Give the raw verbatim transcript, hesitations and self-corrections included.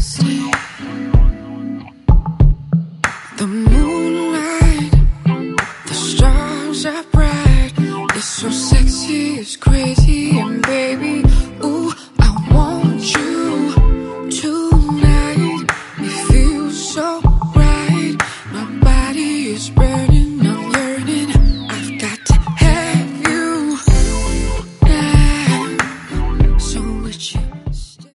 Stay. The moonlight, the stars are bright. It's so sexy, it's crazy.